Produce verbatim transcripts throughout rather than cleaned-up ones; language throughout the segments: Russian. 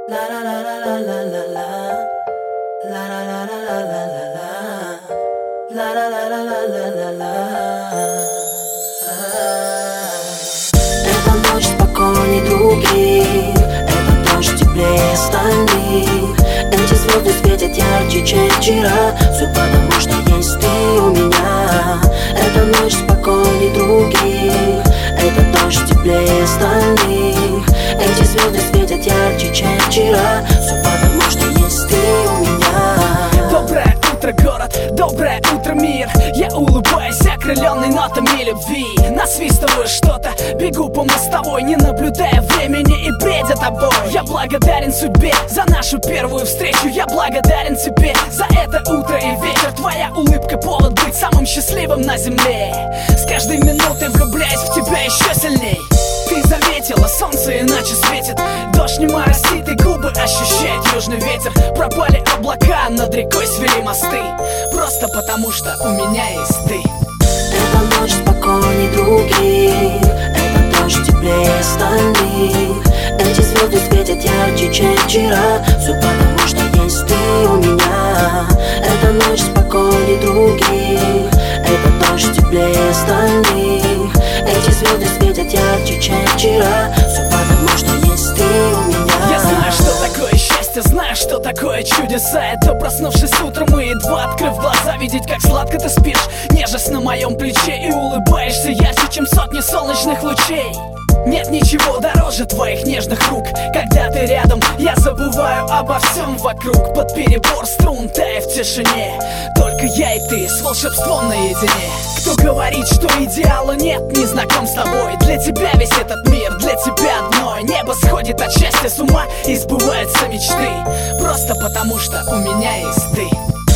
La la la la la la la la. La la la la la la la la. La la la la la la la la. Эта ночь спокойней других, это дождь теплее остальных. Эти звезды светят ярче, чем вчера. Все потому, что есть ты у меня. Эта ночь спокойней других, это дождь теплее остальных. Эти звезды светят ярче, чем вчера. Все потому, что есть ты у меня. Доброе утро, город, доброе утро, мир. Я улыбаюсь, окрыленный нотами любви. Насвистываю что-то, бегу по мостовой, не наблюдая времени и бредя тобой. Я благодарен судьбе за нашу первую встречу. Я благодарен тебе за это утро и вечер. Твоя улыбка повод быть самым счастливым на земле. С каждой минутой влюбляюсь в тебя еще сильней. Ты заметила, солнце иначе светит, дождь не моросит и губы ощущает южный ветер. Пропали облака, над рекой свели мосты. Просто потому, что у меня есть ты. Эта ночь спокойней других, это дождь теплее остальных. Эти звезды светят ярче, чем вчера. Все потому, что есть ты у меня. Эта ночь спокойней других, это дождь теплее остальных. Эти звезды светят ярче, чем вчера. Все потому, что есть ты у меня. Я знаю, что такое счастье, знаю, что такое чудеса. Это проснувшись утром и едва открыв глаза, видеть, как сладко ты спишь, нежась на моем плече, и улыбаешься ярче, чем сотни солнечных лучей. Нет ничего дороже твоих нежных рук. Когда ты рядом, я забываю обо всем вокруг. Под перебор струн, тая в тишине. Только я и ты с волшебством наедине. Кто говорит, что идеала нет, не знаком с тобой. Для тебя весь этот мир, для тебя одной. Небо сходит от счастья с ума и сбываются мечты. Просто потому, что у меня есть ты.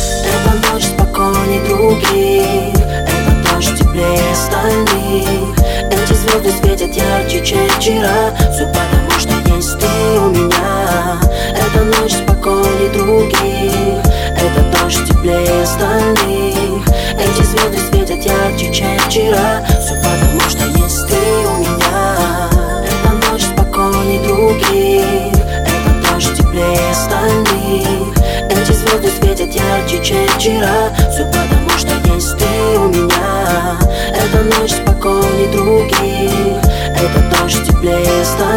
Эта ночь спокойней других, это дождь теплее остальных. Эти звезды светят ярче, чем вчера. Все потому, что есть ты у меня. Эта ночь спокойней других, это дождь теплее остальных. Эти звезды светят ярче, чем вчера. Все потому, что есть ты у меня. Эта ночь спокойней других, это дождь теплее остальных. Эти звезды светят ярче, чем вчера. Все потому, что есть ты у меня. Эта ночь спокойней других, это дождь теплее остальных.